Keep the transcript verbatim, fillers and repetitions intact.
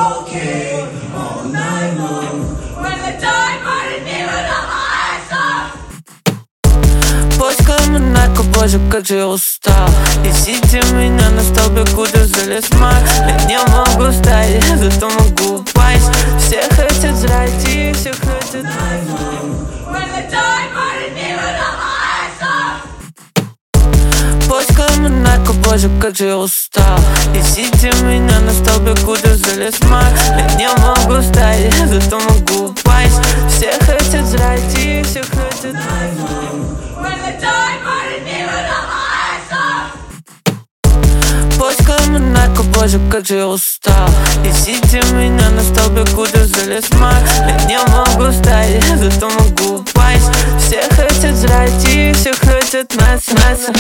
okay all night long. When the time I never Поиском нарко, боже, как же я устал. Несите меня на столбе, куда залез май. Я не могу стоять, зато могу упасть. Все хотят жрать и все хотят. Поиском нарко, боже, как же я устал. Несите меня на столбе, куда залез май. Я не могу стоять, зато могу упасть. Все хотят жрать и все хотят. Поиском нарко, боже, как же я устал. Несите меня на столбе, куда залез май. Я не могу стоять, зато могу упасть. Все хотят жрать и все хотят нас, нас.